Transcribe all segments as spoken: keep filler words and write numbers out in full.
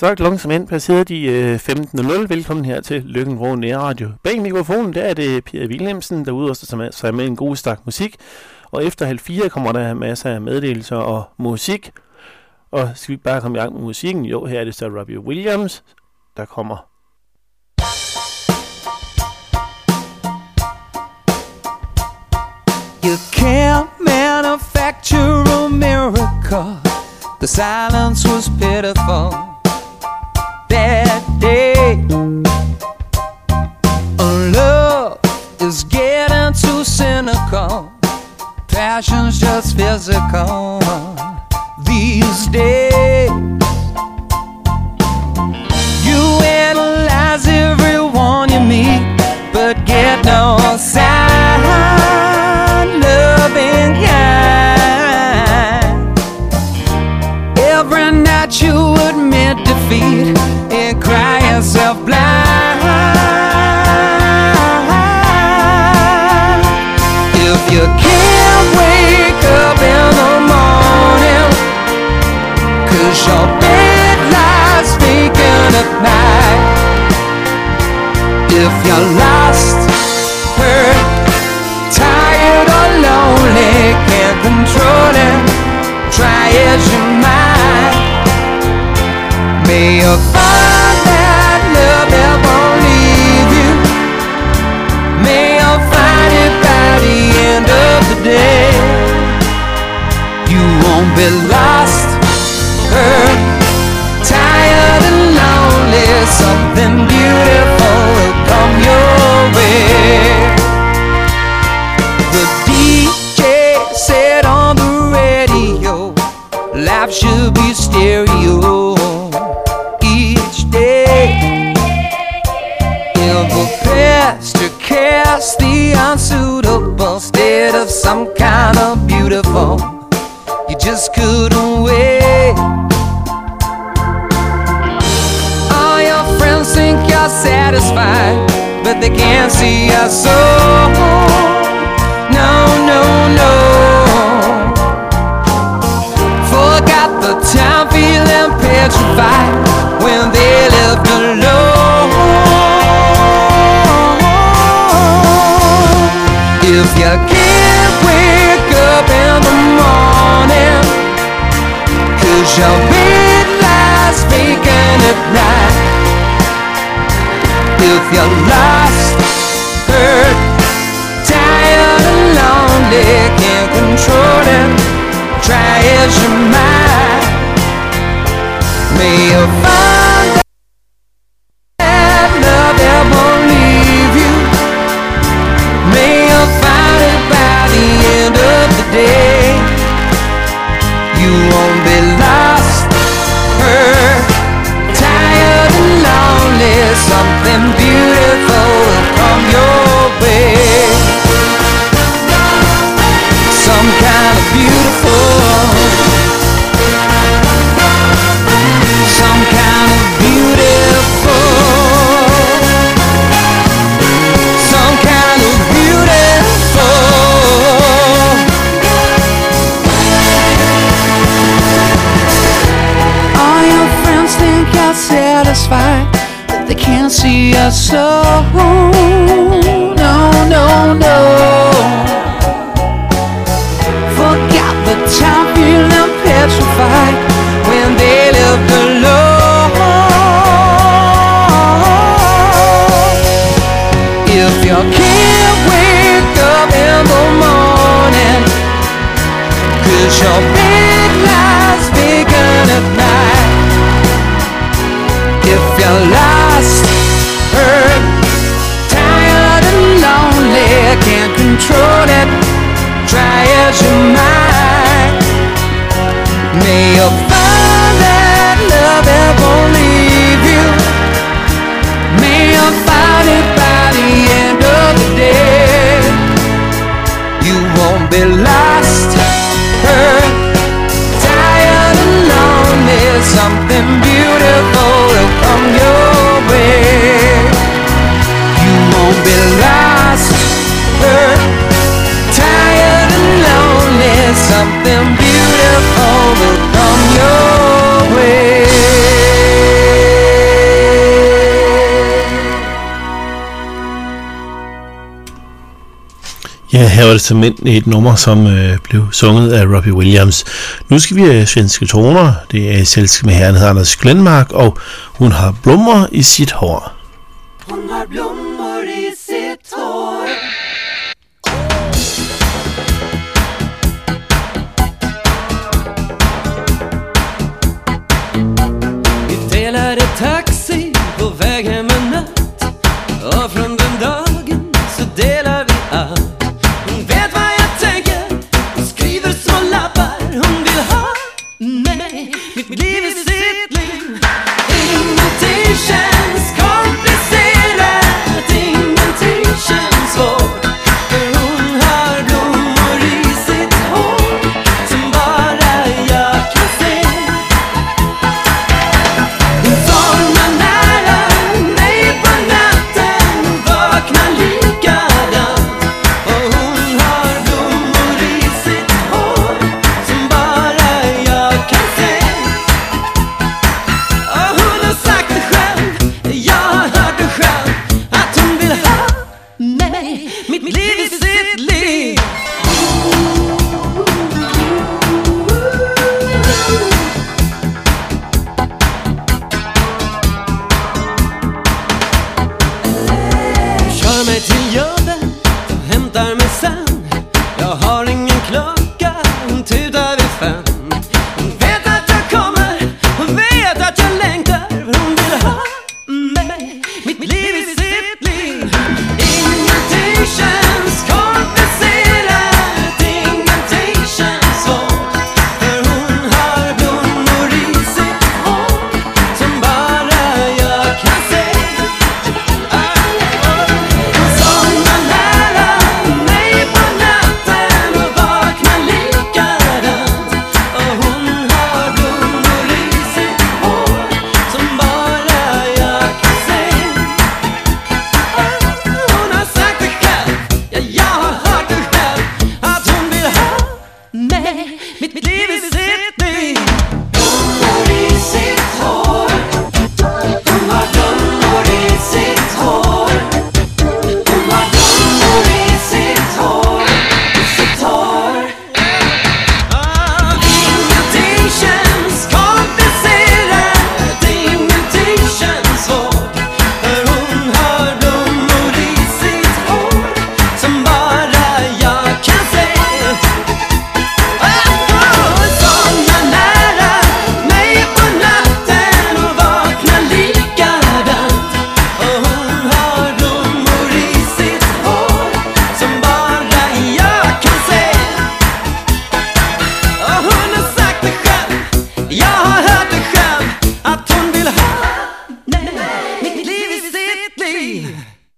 Så langsomt ind passeret de øh, femten nul. Velkommen her til Løkken-Vrå Nærradio. Bag mikrofonen, der er det Per Wilhelmsen, der udruster sig med en god stak musik. Og efter halv fire kommer der masser af meddelelser og musik. Og skal vi bare komme i gang med musikken? Jo, her er det så Robbie Williams, der kommer. You can't manufacture a miracle. The silence was pitiful that day. Love is getting too cynical. Passion's just physical these days. You analyze everyone you meet, but get no sign. Loving kind. Every night you admit defeat and cry yourself blind. If you can't wake up in the morning, 'cause your bed lies vacant at night. If you're lost, hurt, tired or lonely, can't control it, try as you might. May you find that love that won't leave you. May you find it by the end of the day. You won't be lost, hurt, tired and lonely. Something beautiful will come your way. The D J said on the radio, life should be stereo each day. In the past to cast the unsuitable instead of some kind of beautiful. You just couldn't wait. All your friends think you're satisfied, but they can't see your soul. No, no, no. Forgot the time feeling petrified when they left alone. If you can't wake up in the morning, 'cause your bed lies vacant at night. If you're lost, hurt, tired and lonely, can't control it, try as you might. May you find that love that won't leave you. May you find it by the end of the day. You won't be lost, hurt, tired and lonely. Something beautiful will come your way. Some kind of beautiful, some kind of beautiful, some kind of beautiful. All your friends think you're satisfied, but they can't see your soul. No, no, no. Forgot the time feeling petrified when they left alone. If you can't wake up in the morning, 'cause your bed lies vacant at night. If you're lost, hurt, tired and lonely, can't control it, try as you might. May you find that love that won't leave you. May you find it by the end of the day. You won't be lost, hurt, tired and lonely. Something beautiful will come your way. You won't be lost, hurt, tired and lonely. Something beautiful will come your way. Ja, her var det simpelthen et nummer, som øh, blev sunget af Robbie Williams. Nu skal vi have svenske toner. Det er i selskab med herren, hedder Anders Glenmark, og hun har blommer i sit hår. Hun har blommor i sitt hår. Vi delade taxi på väg hem en natt, och från den dagen så delar vi allt. Hon vet vad jag tänker, hon skriver små lappar. Hon vill ha mig, mitt liv i sitt liv. Ingenting känns komplicerat, ingenting känns svårt, för hon har blommor i sitt hår som bara jag kan se. Hon somnar nära mig på natten och vaknar likadant, och hon har blommor i sitt hår som bara jag kan se. Och hon har sagt det själv, jag har hört det själv, att hon vill ha mig, mitt liv i sitt liv. Kör mig till jobbet och hämtar mig sen. Jag har ingen klocka, hon tutar vid fem. Hon vet att jag kommer, hon vet att jag längtar, för hon vill ha mig, mitt liv i sitt liv. Ingenting känns komplicerat, ingenting känns svårt, för hon har blommor i sitt hår som bara jag kan se. Hon somnar nära mig på natten och vaknar likadant, och hon har blommor i sitt hår som bara jag kan se. Hon har sagt det själv, ja, jag har hört det själv, att hon vill ha mig, mitt liv i sitt liv. Blommor i sitt hår, hon har blommor i sitt hår, hon har blommor i sitt hår, i sitt hår. Ingenting känns komplicerat, ingenting känns svårt, för hon har blommor i sitt hår som bara jag kan se. Hon somnar nära mig på natten och vaknar likadant, och hon har blommor i sitt hår som bara jag kan se. Och hon har sagt det själv, jag har hört det själv, att hon vill ha mig, mitt liv i sitt liv.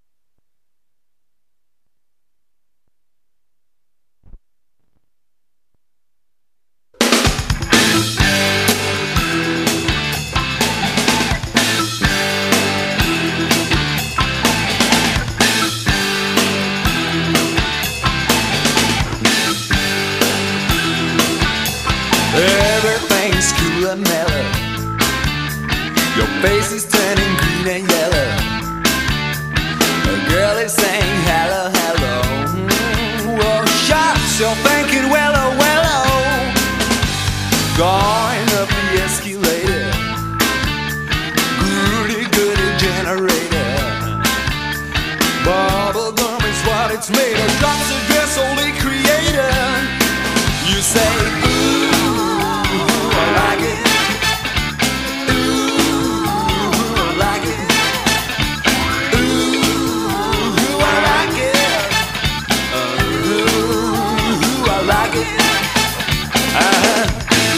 Everything's cool and mellow. Your face is turning green and yellow. A girl is saying hello, hello. Mm, well, shots, you're thinking, well, oh, well, oh. Going up the escalator. Goody, goody generator. Bubble gum is what it's made of. Drops of dress, only creator. You say, ooh, I like it. Ooh, I like it. Ooh, I like it. Ooh, I like it. Uh-huh.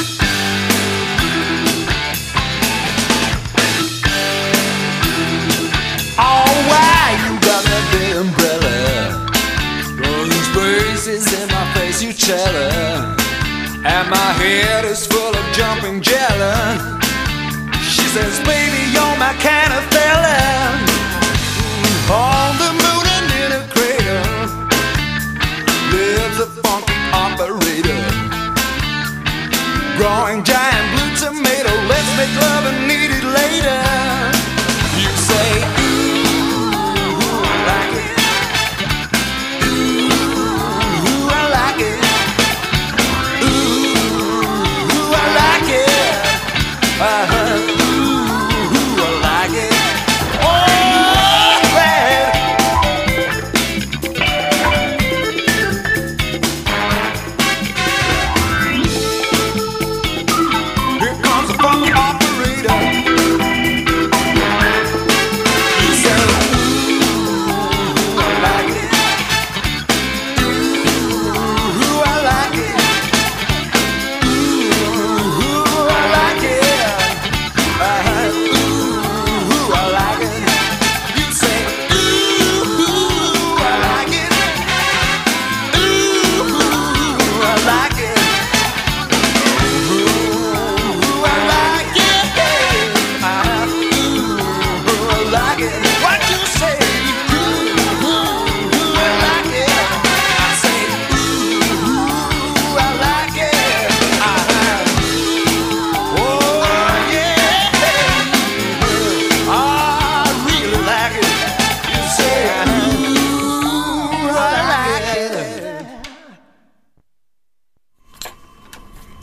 Oh, why you got that big umbrella? Rolling spaces in my face, you tell her. And my head is full of jumping jelly. She says, baby, you're my kind of fella. On the moon and in a crater lives a funky operator, growing giant blue tomato. Let's make love and eat it later. You say, ooh, I like it. Ooh,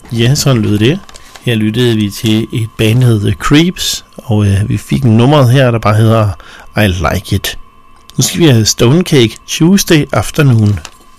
Ja, sådan lød det. Her lyttede vi til et band, der hedder The Creeps, og øh, vi fik en nummer her, der bare hedder I Like It. Nu skal vi have Stonecake Tuesday Afternoon.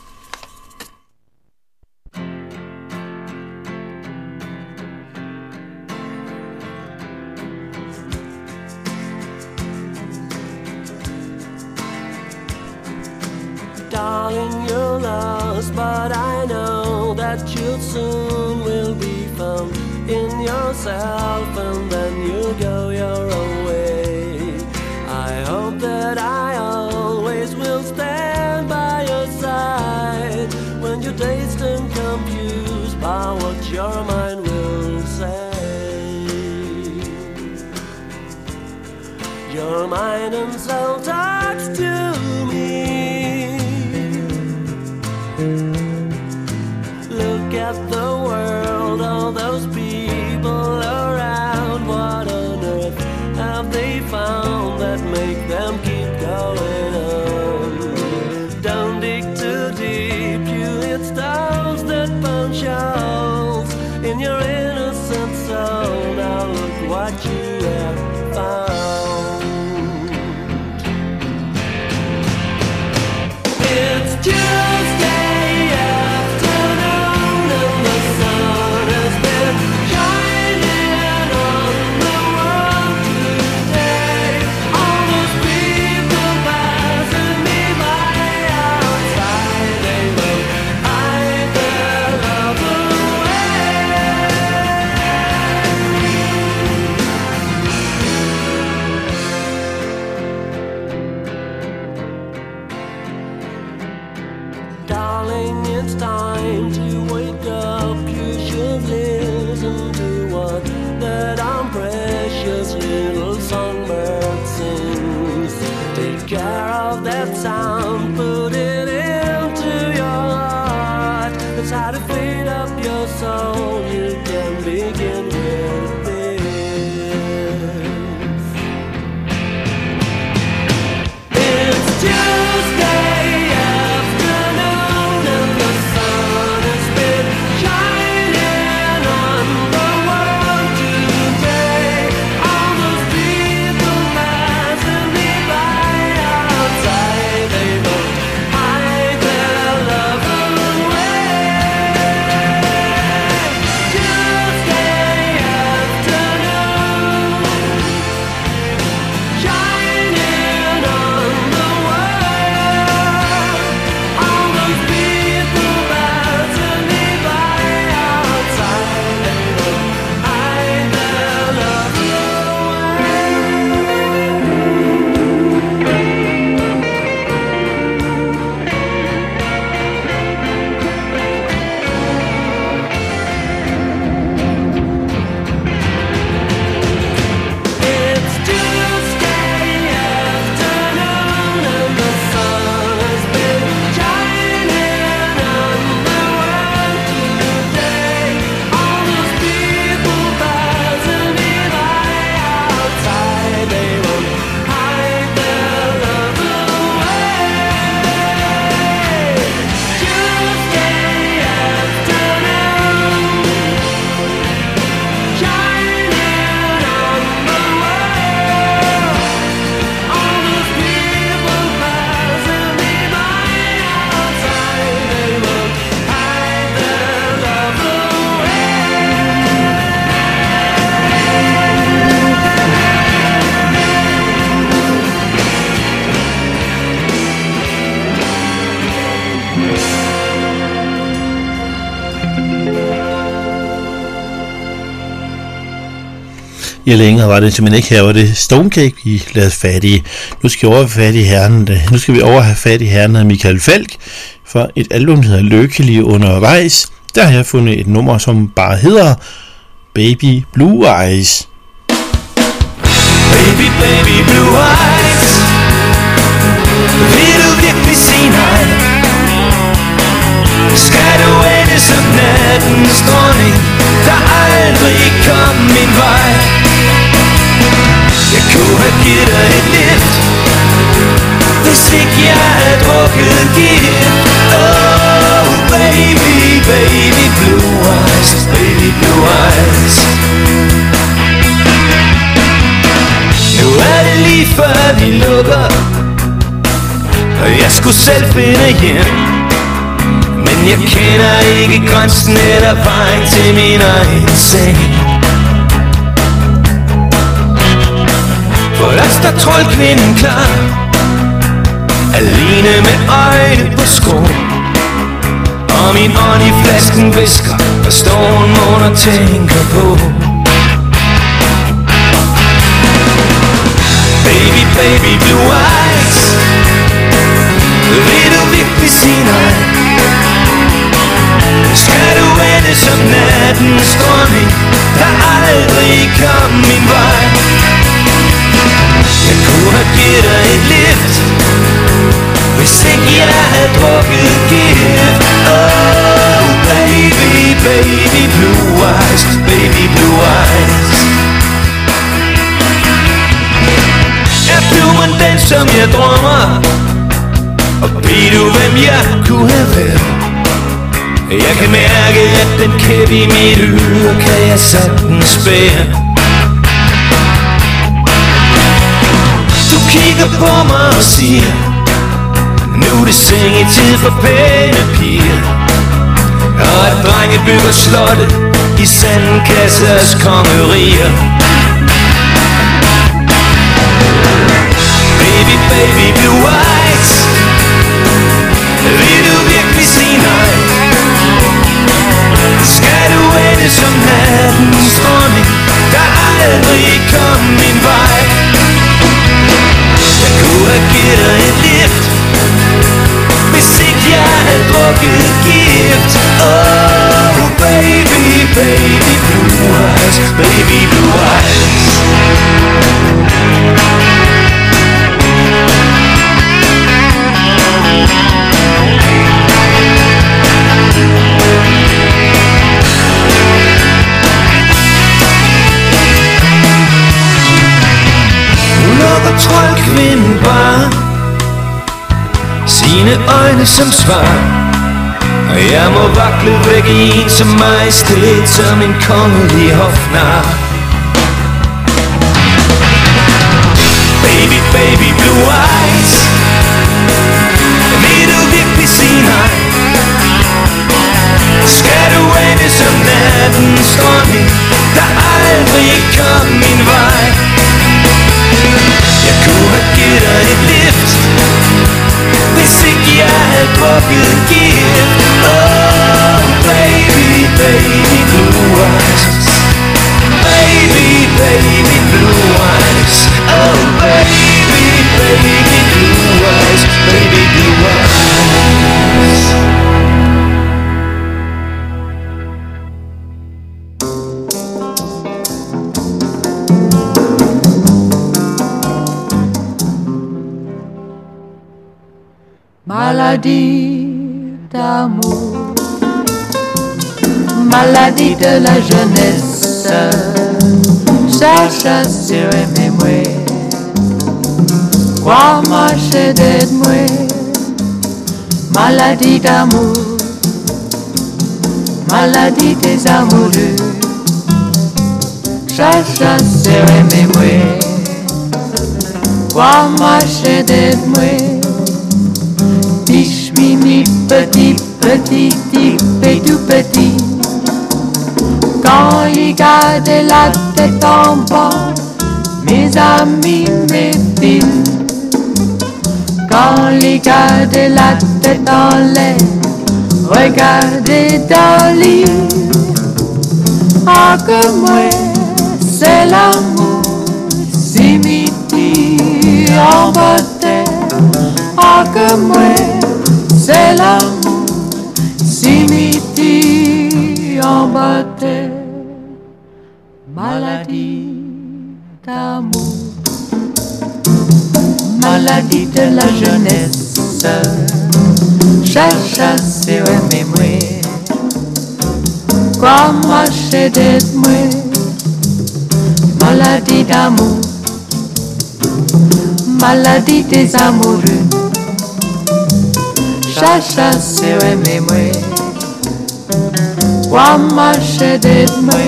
Darling, you're lost, but I know that you soon will be found in yourself, and then you go your own way. I hope that I always will stand by your side when you're dazed and confused by what your mind will say. Your mind and soul talks to me. Look at the world, all those people around. What on earth have they found that make them keep going on? Don't dig too deep, you hit stones that punch holes in your innocent soul. Now look what you have found. It's Tuesday. Darling, it's time to wake up. You should listen to what that our precious little songbird sings. Take care of that sound, put it into your heart. It's how to feed up your soul. You can begin with this. It's Tuesday. Ja, længere var det simpelthen ikke. Her var det Stonecake, vi lavede fat i. Nu skal vi over have fat i herren. Nu skal vi over have fat i herren af Michael Falch for et album, der hedder Lykkelig undervejs. Der har jeg fundet et nummer, som bare hedder Baby Blue Eyes. Baby, baby blue eyes, vil du virkelig se nej? Skal du ende som nattens dronning, der aldrig kom min vej? Jeg kunne have givet dig et lift, hvis ikke jeg havde drukket gift. Oh baby, baby blue eyes, baby skulle selv finde hjem. Men jeg kender ikke grænsen eller vejen til min egen seng. For der står troldkvinden klar, alene med øjne på skrå. Og min ånd i flasken hvisker, hvad står hun mon og tænker på? Baby, baby, blue eyes, vil du virkelig sige nej? Skal du ende som nattens dronning, der aldrig kom min vej? Jeg kunne have givet dig et lift, hvis ikke jeg havde drukket gift. Oh, baby, baby, blue eyes, baby, blue eyes. Er du en den, som jeg drømmer? Og ved du, hvem jeg kunne have været? Jeg kan mærke, at den kæp i mit øre kan jeg sagtens bære. Du kigger på mig og siger, nu er det sengetid for pæne piger. Og at drenge bygger slottet i sandkassers kongerier. Baby, baby, blue eyes, vil du virkelig sige nej? Skal du ende som nattens dronning, der aldrig kom min vej? Jeg kunne have givet dig et lift, hvis ikke jeg havde drukket gift. Oh, baby, baby, blue eyes, baby, blue eyes. Lukker troldkvinden bare sine øjne som svar, og jeg må vakle væk i en som majestæt, som en kongelig hofnar. Baby, baby, blue eyes, vil du virkelig sige nej? Skal du ende som nattens dronning, der aldrig kom min vej? Jeg kunne have givet dig et lift, hvis ikke jeg havde drukket gift. Oh, baby, baby, blue eyes, baby, baby, blue eyes. Oh, baby, baby, blue eyes, baby, blue eyes. Maladie d'amour, maladie de la jeunesse, cherche à suraimer-moi, crois-moi, j'ai d'aide-moi. Maladie d'amour, maladie des amoureux, cherche à suraimer-moi, crois-moi, j'ai d'aide-moi. Biche, mimi, petit, petit, petit, tout petit. Quand il garde la tête en bas, mes amis, mes filles. Quand il garde la tête en l'air, regardez dans l'île. Ah que moi, c'est l'amour, simiti en bataille. Ah que moi, c'est l'amour, simiti en bataille. Maladie d'amour, maladie de la jeunesse, cherche à suraimer-moi, crois-moi, j'ai d'aide-moi. Maladie d'amour, maladie des amoureux, cherche à suraimer-moi, crois-moi, j'ai d'aide-moi.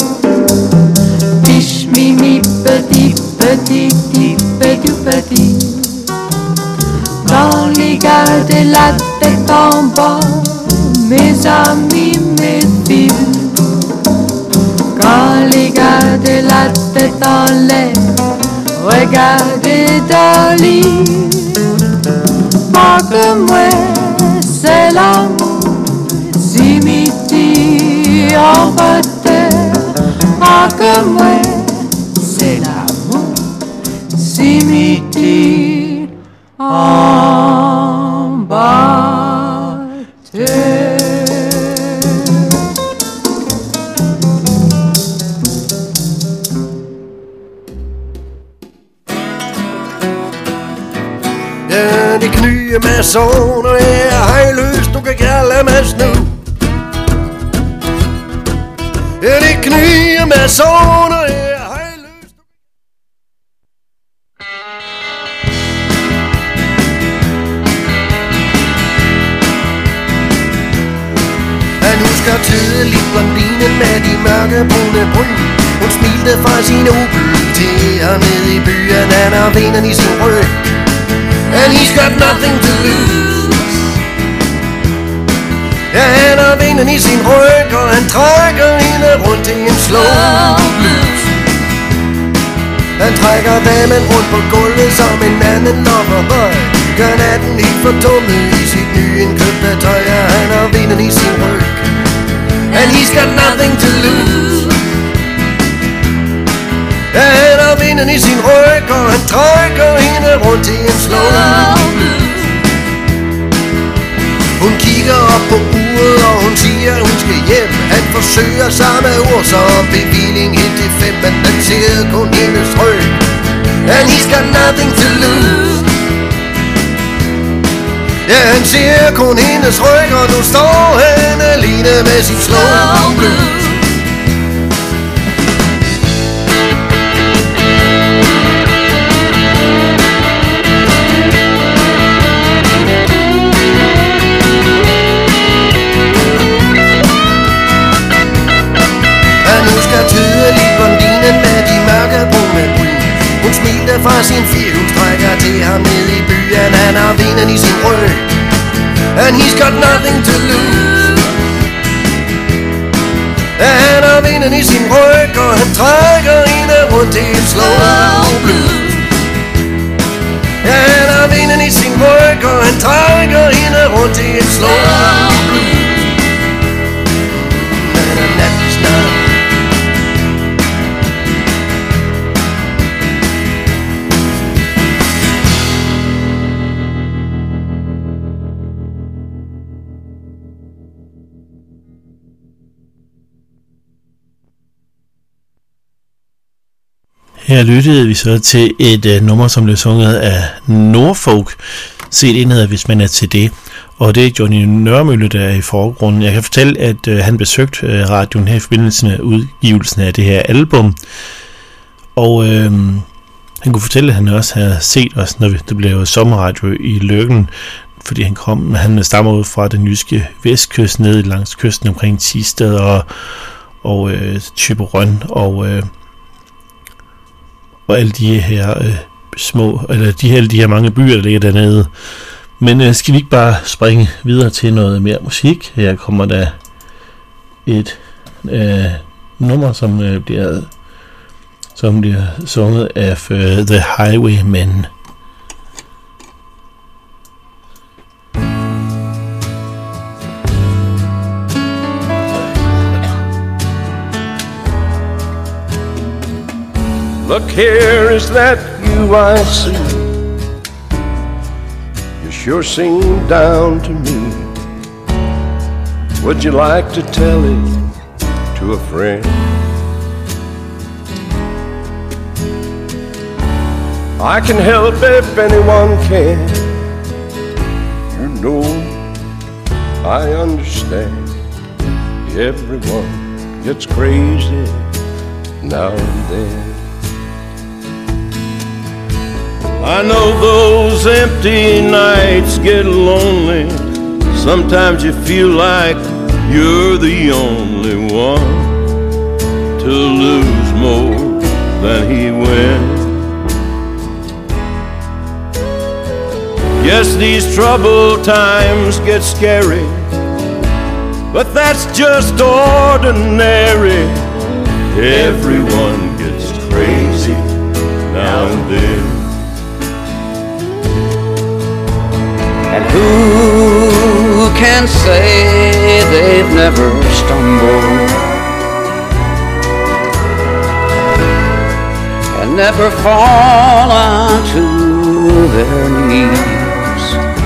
Biche, mimi, petit, petit, petit, petit, petit. Dans les regarder la tête en bas, mes amis, mes filles. Quand les gars de la tête en l'air, regardez Dolly. Pas que moi, c'est l'amour, cimetière en bas de terre. Pas que moi, c'est l'amour, cimetière en bas de terre. Ja, de knye masoner er hejløst, du kan kalde mig snu. Ja, de knye masoner er hejløst. Han husker tydeligt blondinen med de mørke brune bryn. Hun smilte fra sin Opel til ham ned i byen. Han har venen i sin ryg, and he's got nothing to lose. Ja, han har vinden i sin ryg, og han trækker hende rundt i en slow blues. Han trækker damen rundt på gulvet som en anden loverboy. Gør natten helt fortummet i sit nyindkøbte tøj. Ja, han har vinden i sin ryg, and he's got nothing to lose. Ja, han har vinden i sin ryg, og han trækker hende rundt i en slow blues. Hun kigger op på uret, og hun siger, at hun skal hjem. Han forsøger samme ord som bevilling helt til fem, men han ser kun hendes ryg, and he's got nothing to lose. Ja, han ser kun hendes ryg, og nu står han alene med sin slow blues. Tydeligt blondinen med de mørke brune bryn. Hun smilte fra sin firehjulstrækker til ham ned i byen. Han har vinden i sin ryg, and he's got nothing to lose. Han har vinden i sin ryg, og han trækker hende rundt i en slow blues. Han har vinden i sin ryg, og han trækker hende rundt i en slow blues. Men en nat snart Her lyttede vi så til et uh, nummer, som blev sunget af Norfolk. Se det hedder, hvis man er til det. Og det er Johnny Nørmølle, der er i forgrunden. Jeg kan fortælle, at uh, han besøgte uh, radioen her i forbindelse med udgivelsen af det her album. Og uh, han kunne fortælle, at han også havde set os, når det blev sommerradio i Løkken. Fordi han kom, han stammer ud fra den jyske vestkyst, ned langs kysten omkring Thisted og, og uh, Thyborøn og... Uh, og alle de her øh, små, eller de her, de her mange byer, der ligger dernede. Men øh, skal vi ikke bare springe videre til noget mere musik? Her kommer der et øh, nummer, som øh, bliver som bliver sunget af øh, The Highwaymen. Look here, is that you I see? You sure seem down to me. Would you like to tell it to a friend? I can help if anyone can. You know I understand. Everyone gets crazy now and then. I know those empty nights get lonely. Sometimes you feel like you're the only one to lose more than he wins. Yes, these troubled times get scary, but that's just ordinary. Everyone gets crazy now and then. And who can say they've never stumbled and never fall onto their knees?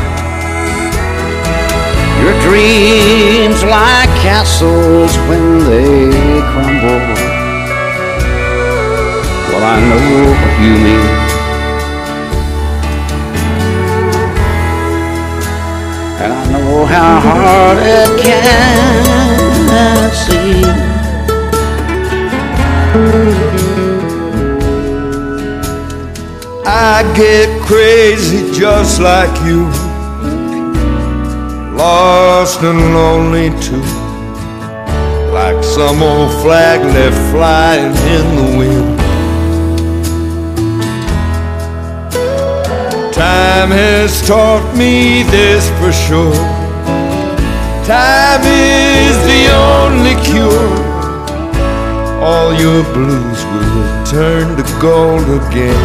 Your dreams like castles when they crumble. Well, I know what you mean. And I know how hard it can seem. I get crazy just like you, lost and lonely too, like some old flag left flying in the wind. Time has taught me this for sure. Time is the only cure. All your blues will turn to gold again.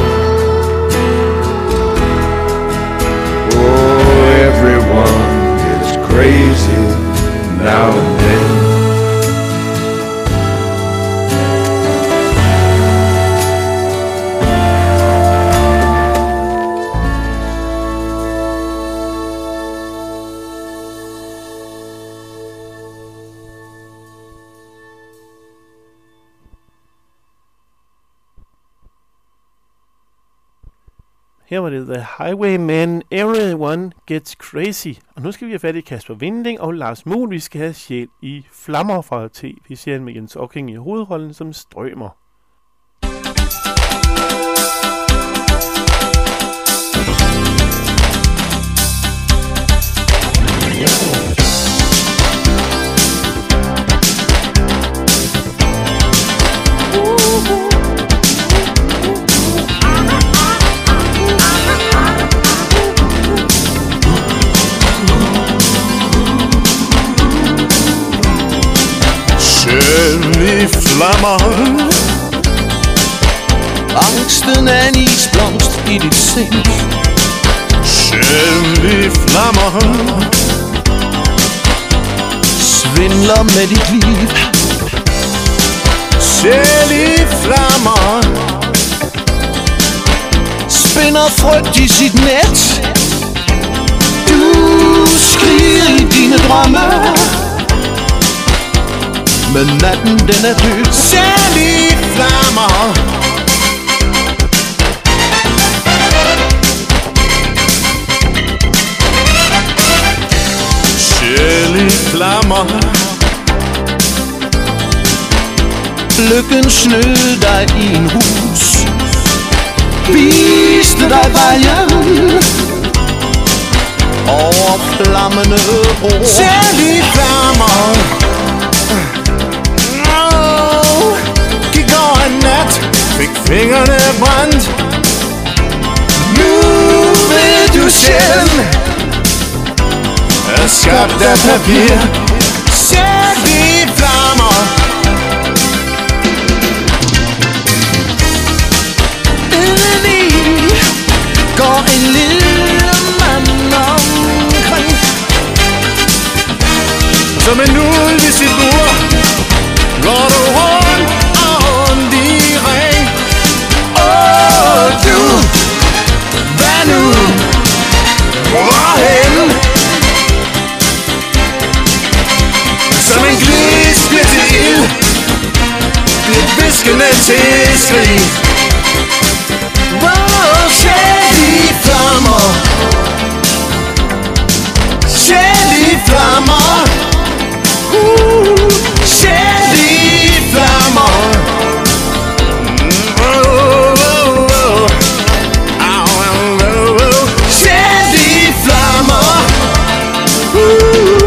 Oh, everyone is crazy now and then. Her var det The Highwaymen, Everyone Gets Crazy. Og nu skal vi have fat i Kasper Winding og Lars Muhl. Vi skal have Sjæl i Flammer fra T V-serien med Jens Ocking i hovedrollen som Strømer. I flammer. Angsten er en isblomst i dit sind. Sjæl i flammer. Svindler med dit liv. Sjæl i flammer. Spinder frygt i sit net. Du skriger i dine drømme, men natten den er død. Sjæl i flammer. Sjæl i flammer. Lykken snød dig i en hus, viste dig vejen over flammende ord. Sjæl i flammer. Gik over en nat, fik fingrene brændt. Nu vil du selv er skabt af papir. Sjæl i flammer. Indeni går en lille mand omkring, som en ulv i sit bur, går du rundt og rundt i ring. Åh, du, hvad nu? Hvorhen? Som en gliskende til ild, et viskende til skrig. Åh, sjæl i flammer. Sjæl i flammer. Uh, sjæl i flammer. Oh, oh, oh. Au, au, oh, oh. Sjæl i flammer. Uh.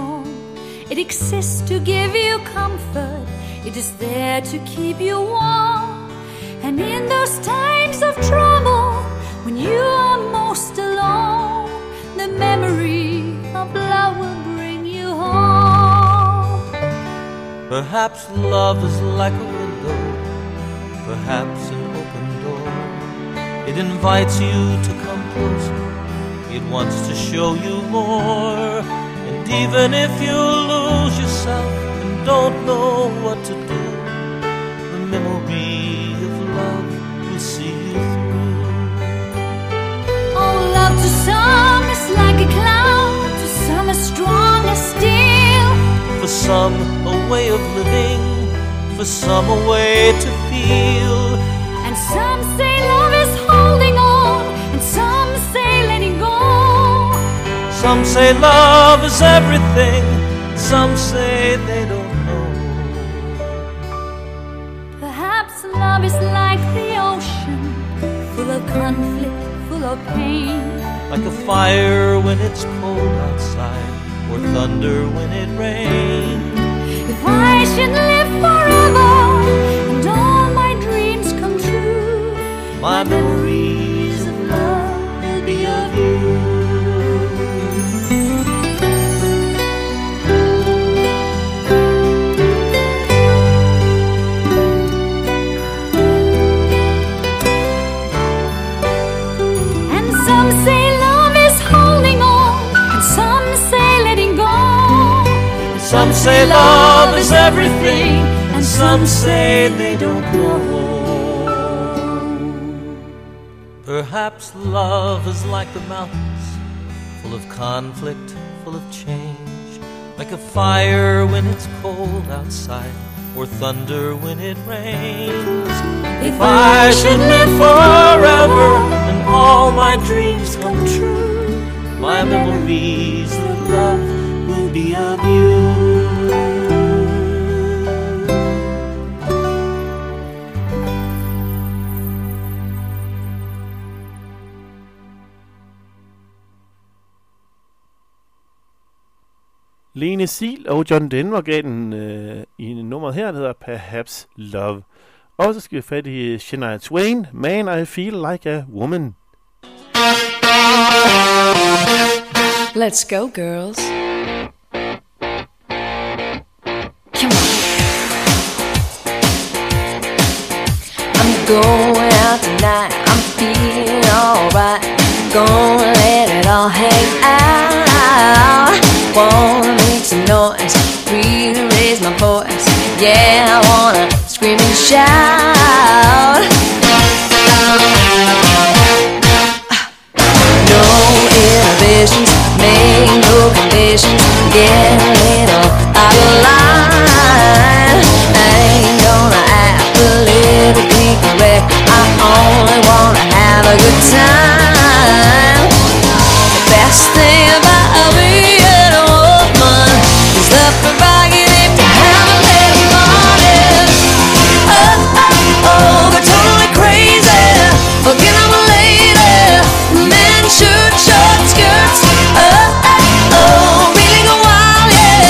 home. It exists to give you comfort. It is there to keep you warm. And in those times of trouble, when you are most alone, the memory of love will bring you home. Perhaps love is like a window, perhaps an open door. It invites you to come closer, it wants to show you more. And even if you lose yourself and don't know what to do, the memory of love will see you through. Oh, love to some is like a cloud, to some as strong as steel. For some a way of living, for some a way to feel. And some say love is holding on, and some say letting go. Some say love is everything, some say they don't know. Perhaps love is like the ocean, full of conflict, full of pain. Like a fire when it's cold outside, or thunder when it rains. If I should live forever and all my dreams come true, my memories of love will be of you. And some say love is holding on, and some say letting go. Some say love is everything, and some say they don't know. Perhaps love is like the mountains, full of conflict, full of change. Like a fire when it's cold outside, or thunder when it rains. If I should live forever and all my dreams come true, my memories of love will be of you. Lene Siel og John Denver gav den øh, i nummeret her, der hedder Perhaps Love. Og så skal vi fat i Shania Twain, Man I Feel Like a Woman. Let's go, girls. Come on. I'm going out tonight, I'm feeling alright. Gonna let it all hang out. Wanna make some noise, really raise my voice. Yeah, I wanna scream and shout. No inhibitions, make no conditions. Get a little out of line. I ain't gonna act politically correct, I only wanna have a good time. The best thing about being a woman is the prerogative to have a little morning. Oh, oh, oh, they're totally crazy, forget I'm a lady. Men, shirt, short skirts, oh, oh, oh, really go wild, yeah.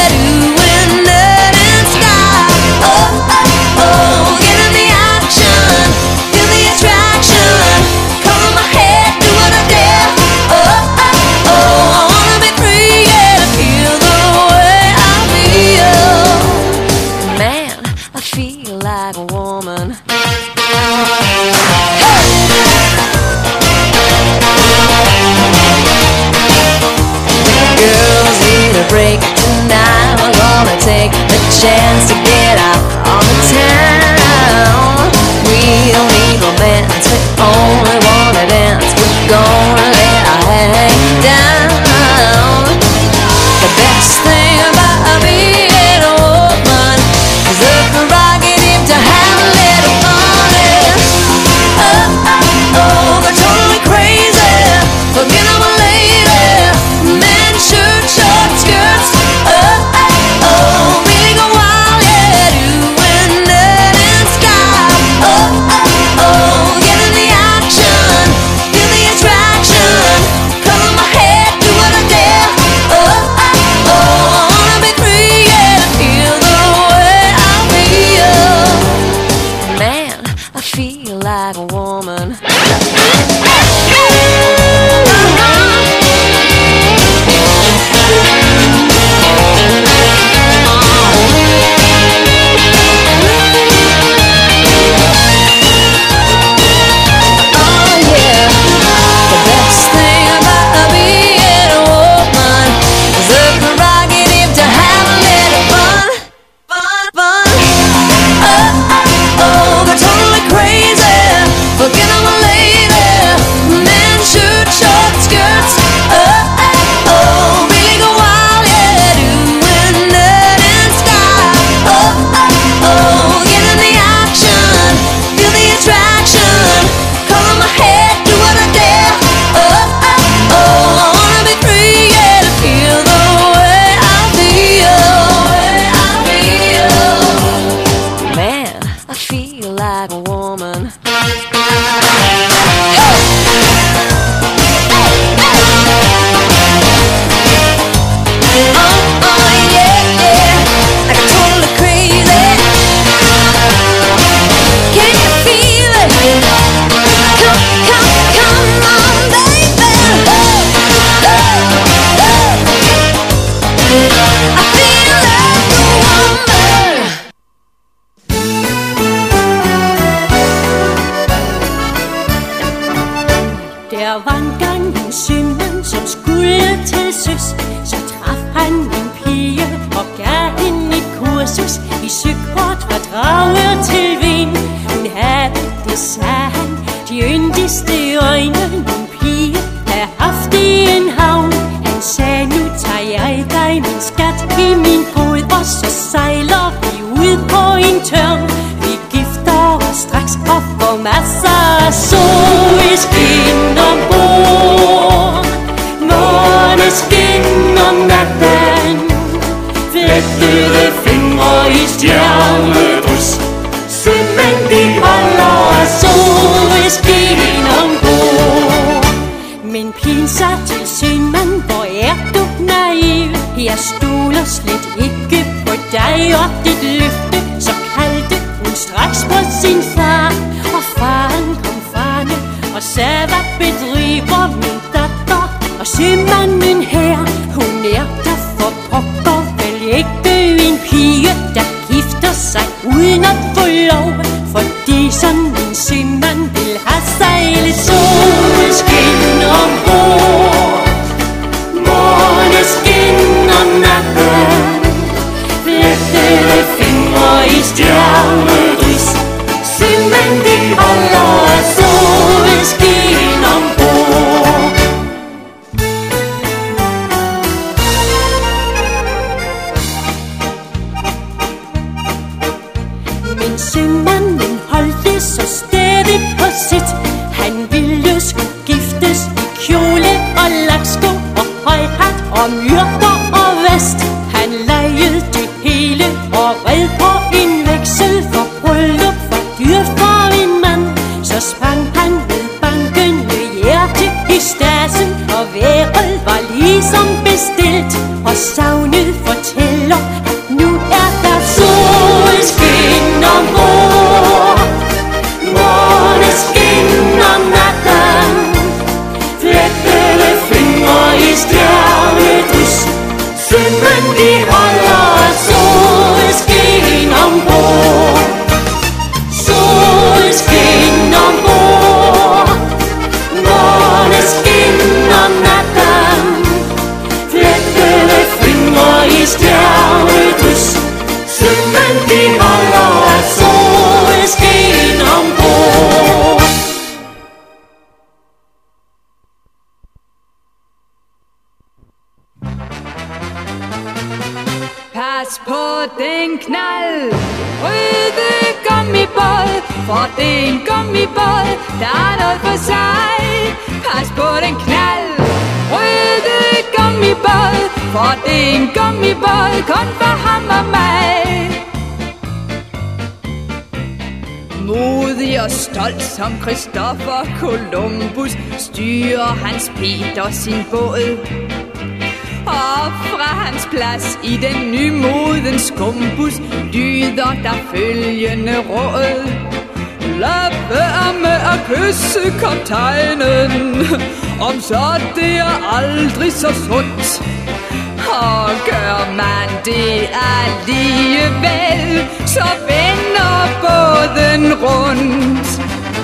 drager til vind. Hun havde, det sagde han, de yndigste øjne, min pige havde haft i en havn. Han sagde, nu tager jeg dig, min skat, i min båd, og så sejler vi ud på en tørn. Vi gifter os straks og får masser af solskin ombord. Måneskin om natten, flettede fingre i stjernedrys. Sømænd de holder af solskin ombord. Men pigen sagde til sømand, hvor er du naiv? Jeg stoler slet ikke på dig og dit løfte. Så kaldte hun straks på sin far, og faren kom farne og sagde, hvad bedriver min datter? Og sømanden her, hun er der for pokker vel ikke en pige, der gifter sig uden at få lov. Fordi sådan en sømand vil have sejlet solskin ombord. Måneskin om natten, flettede fingre i stjernedrys. Sømænd de holder af solskin ombord. Men sømanden holdte så stædigt på sit. Han ville skulle giftes i kjole og laksko og højhat og myrter og vest. Han lejede det hele og red på en veksel for bryllup for dyrt for en mand. Så sprang han ved banken med hjerte i stasen, og vejret var ligesom bestilt. Og savnet fortæller, at nu er der solskin ombord. Måneskin om natten, flettede fingre i stjernedrys. Sømænd de holder af solskin ombord. Solskin ombord. Måneskin om natten, flettede fingre i stjernedrys. Sømænd de holder af solskin ombord. Pas på den knald, røde gummibåd, for det er en gummibåd, der er noget for sig. Pas på den knald, røde gummibåd, for det er en gummibåd, kun for ham og mig. Modig og stolt som Christopher Columbus styrer Hans Peter sin båd. Og fra hans plads i den nymodens skumbus lyder der følgende råd: lad være med at kysse kaptajnen, om så det er aldrig så sundt. Og gør man det alligevel, så vender båden rundt.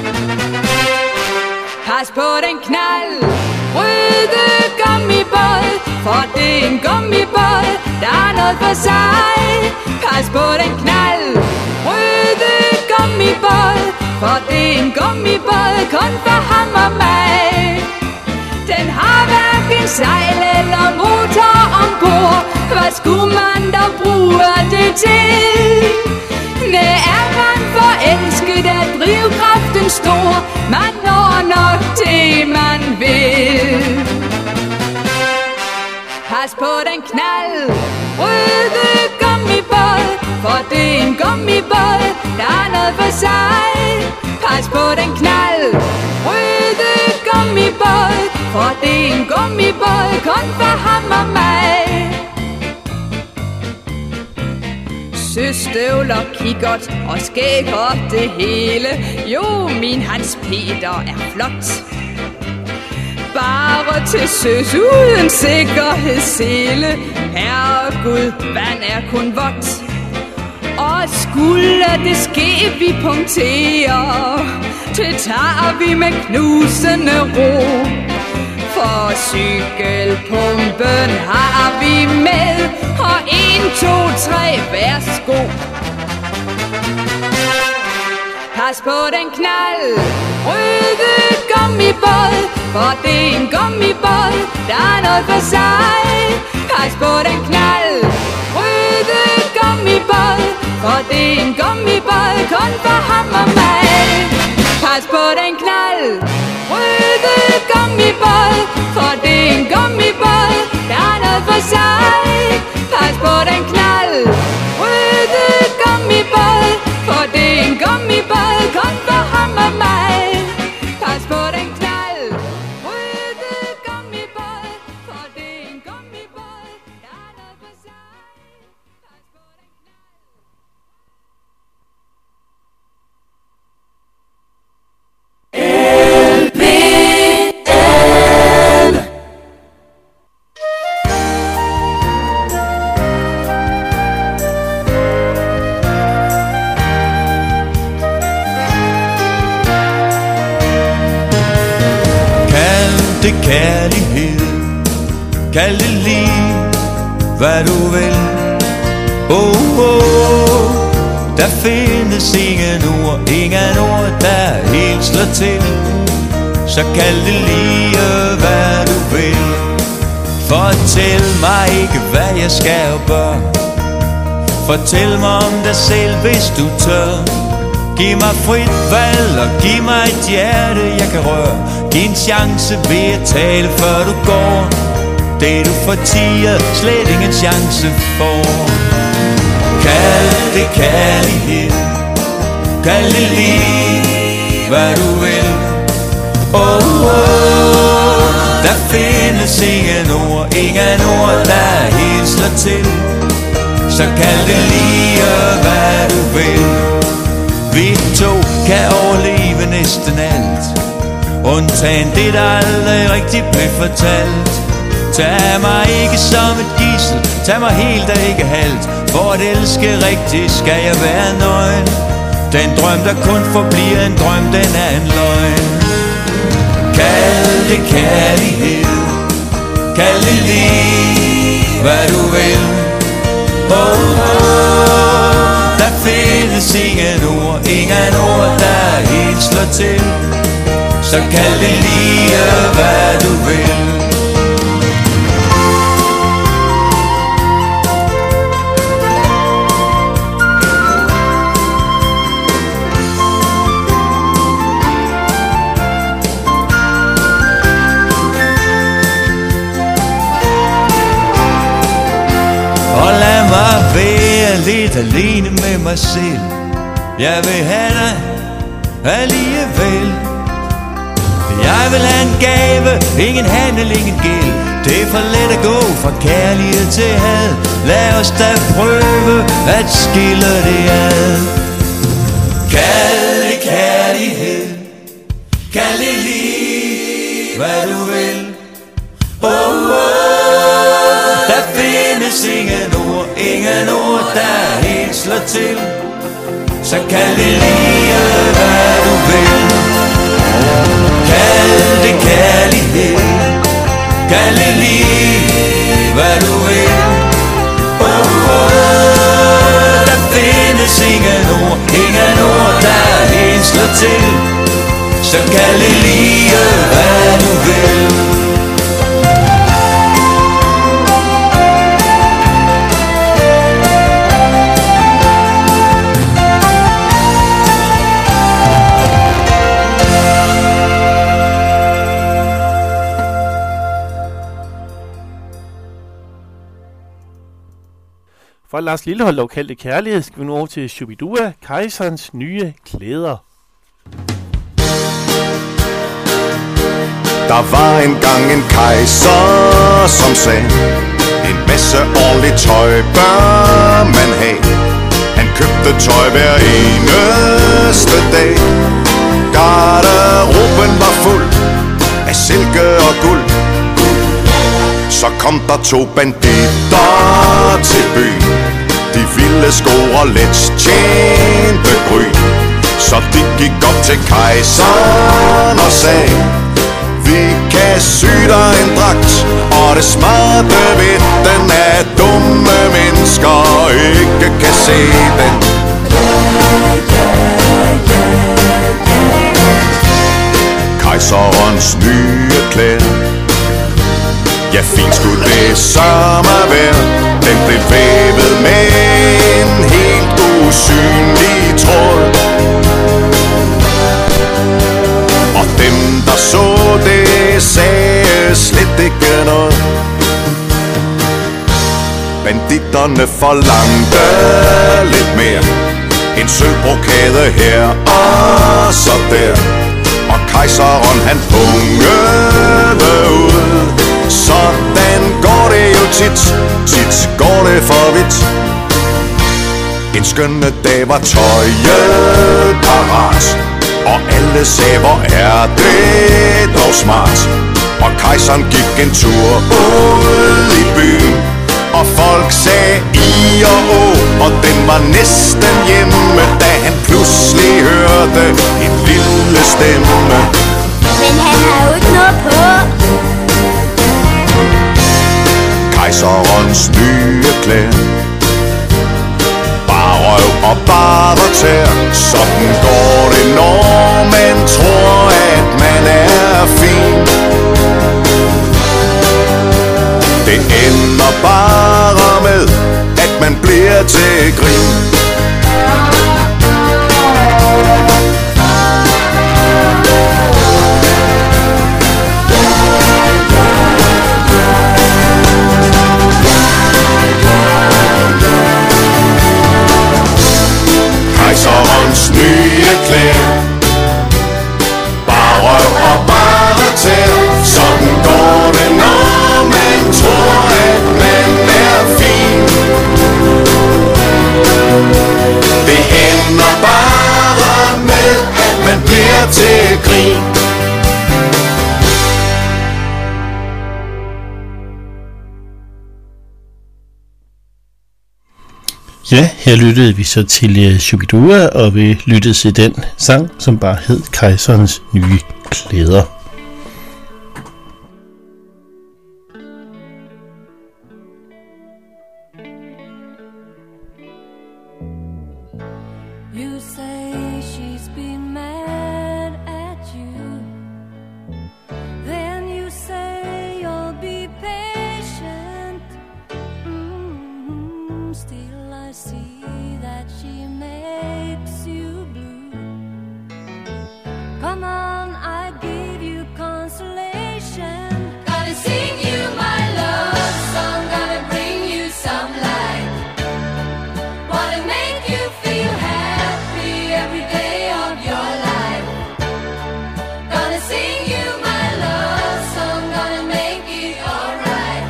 Pas på den knald, røde gummibåd, for det er en gummibåd, der er noget for sig. Pas på den knald, røde gummibåd, for det er en gummibåd, kun for ham og mig. Den har hverken sejl eller motor ombord, hvad skulle man dog bruge det til? Næh, er man forelsket, er drivkraften stor, man når nok det man vil. Pas på den knald, røde gummibåd, for det er en gummibåd, der er noget for sig. Pas på den knald, røde gummibåd, for det er en gummibåd, kun for ham og mig. Søstøvler, kikkert og skæg og det hele, jo, min Hans Peter er flot. Bare til søs uden sikkerhedssele, herregud, vand er kun vådt. Og skulle det ske, vi punkterer, det tager vi med knusende ro. For cykelpumpen har vi med, og en, to, tre, værsgo. Pas på den knald, røde gummibåd, for det er en gummibåd, der er noget for sig. Pas på den knald, røde gummibåd, for det er en gummibåd, kun for ham og mig. Pas på den knald, røde gummibåd, for det er en gummibåd, der er noget for sig. Pas på den knald, røde gummibåd, for det er en gummibåd, kun for ham og mig. Pas på den knald, røde gummibåd, for det er en gummibåd, der er noget for sig. Pas på den L P L. Kald det kærlighed, kald det lige, hvad du vil. Oh, oh, der findes ingen ord, ingen ord, der helt slår til. Så kald det lige, hvad du vil. Fortæl mig ikke, hvad jeg skal og bør. Fortæl mig om dig selv, hvis du tør. Giv mig frit valg og giv mig et hjerte, jeg kan røre. Giv en chance ved at tale, før du går. Det du fortier, slet ingen chance for. Kald det kærlighed, kald det lige, hvad du vil. Oh, oh, der findes ingen ord, ingen ord, der helt slår til. Så kald det lige, hvad du vil. Vi to kan overleve næsten alt, undtagen det, der aldrig rigtig blev fortalt. Tag mig ikke som et gidsel, tag mig helt og ikke halvt. For at elske rigtigt skal jeg være nøgen. Den drøm, der kun forbliver en drøm, den er en løgn. Kald det kærlighed, kald det lige, hvad du vil. Oh, oh, der findes ingen ord, ingen ord, der helt slår til. Så kald det lige, hvad du vil. Og lad mig være lidt alene med mig selv. Jeg vil have dig alligevel. Jeg vil have en gave, ingen handel, ingen gæld. Det er for let at gå fra kærlighed til had. Lad os da prøve at skille det ad. Kald det kærlighed, kald det lige, hvad du vil. Oh, oh, der findes ingen ord, ingen ord, der helt slår til. Så kald det lige, hvad du vil. Kald det kærlighed, kald det lige, hvad du vil. Oh, oh, der findes ingen ord, ingen ord, der helt slår til. Så kald det lige, hvad du vil. Fra Lars Lillehold og kaldte kærlighed skal vi nu over til Shubidua, Kejserens nye klæder. Der var engang en kejser, som sagde, en masse ordentligt tøj bør man have. Han købte tøj hver eneste dag. Garderoben var fuld af silke og guld. Så kom der to banditter til byen. De ville score let tjente gryn. Så de gik op til kejseren og sagde, vi kan sy dig en dragt, og det smarte ved den er, at dumme mennesker ikke kan se den. kejserens nye klæder. Ja, fint skulle det sommer være. Den blev vævet med en helt usynlig tråd. Og dem der så det sagde slet ikke noget. Banditterne forlangte lidt mere. En sølvbrokade her og så der. Og kejseren han pungede ud. Sådan går det jo tit, tit går det for vidt. En skønne dag var tøjet parat. Og alle sagde, hvor er det dog smart. Og kejseren gik en tur ud i byen. Og folk sagde i og å, og den var næsten hjemme, da han pludselig hørte en lille stemme. Men han har jo ikke noget på. Kejserens nye klæder. Bare røv og bare tær. Sådan går det, når man tror, at man er fin. Det ender bare med, at man bliver til grin. Kejserens nye klæder. Bare røv og bare tær. Sådan går det, når man tror, at man er fin. Det ender bare med, at man bliver til grin. Ja, her lyttede vi så til uh, Shubidua, og vi lyttede til den sang, som bare hed Kejserens nye klæder. You say she's been mad at you. Then you say you'll be patient. Mm-hmm. Still I see that she makes you blue. Come on, I give you consolation. Gonna sing you my love song, gonna bring you some light. Wanna make you feel happy every day of your life. Gonna sing you my love song, gonna make it alright.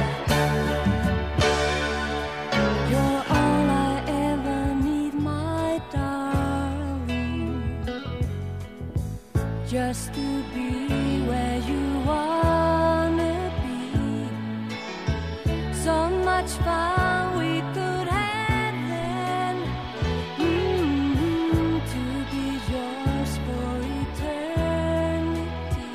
You're all I ever need, my darling. Just to be where you wanna be. So much fun we could have then. Mm-hmm. To be yours for eternity.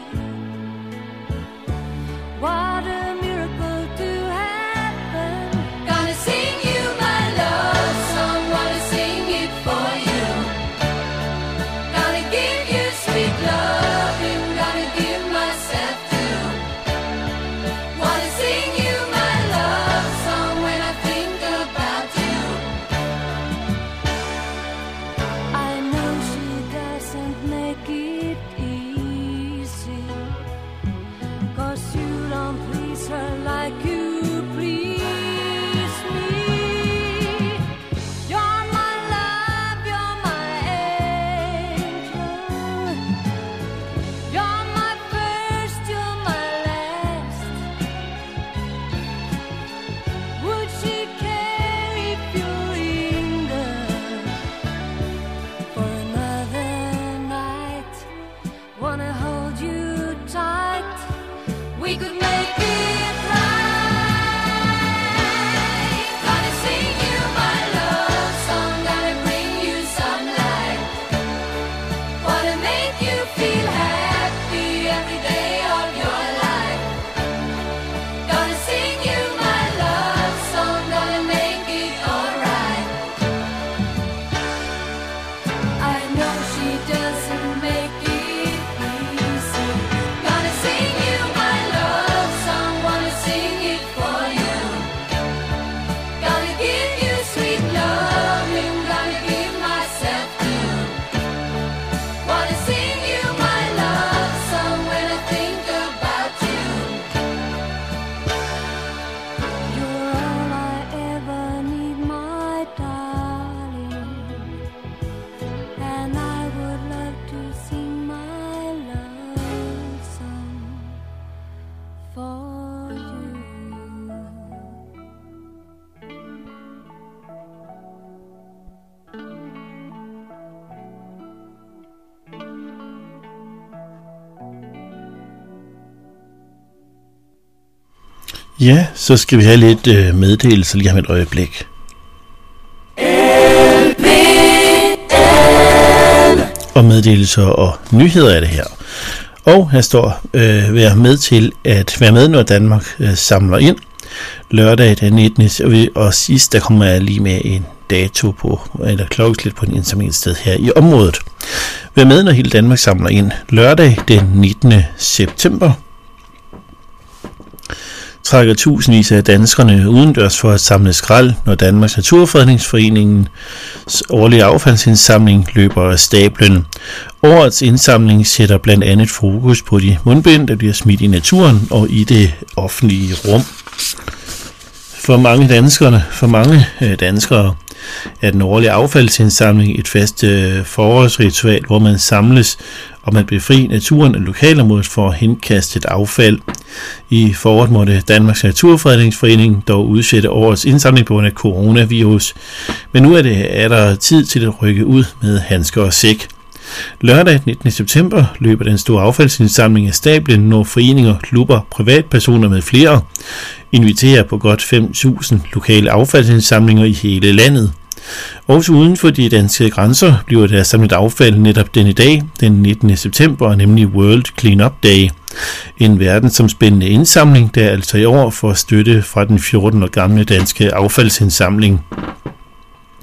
What a miracle to happen. Gonna sing you my love song, wanna sing it for you. Gonna give you sweet love in Ja, så skal vi have lidt øh, meddelelse lige om et øjeblik. Og meddelelser og nyheder er det her. Og her står, øh, vær med til at være med, når Danmark øh, samler ind. Lørdag den nittende Og sidst, der kommer jeg lige med en dato på, eller klokkeslæt på en indsamlingssted her i området. Vær med, når hele Danmark samler ind. Lørdag den nittende september trækker tusindvis af danskerne udendørs for at samle skrald, når Danmarks Naturfredningsforeningens årlige affaldsindsamling løber af stablen. Årets indsamling sætter blandt andet fokus på de mundbind, der bliver smidt i naturen og i det offentlige rum. For mange danskere, for mange danskere er den årlige affaldsindsamling et fast øh, forårsritual, hvor man samles om at befri naturen og lokalområdet for henkastet affald. I foråret måtte Danmarks Naturfredningsforening dog udsætte årets indsamling på grund af coronavirus. Men nu er, det, er der tid til at rykke ud med handsker og sæk. Lørdag den nittende september løber den store affaldsindsamling af stablen, når foreninger, klubber, privatpersoner med flere inviterer på godt fem tusind lokale affaldsindsamlinger i hele landet. Også uden for de danske grænser bliver der samlet affald netop denne dag, den nittende september, nemlig World Cleanup Day. En verdensomspændende indsamling, der altså i år får støtte fra den fjorten år gamle danske affaldsindsamling.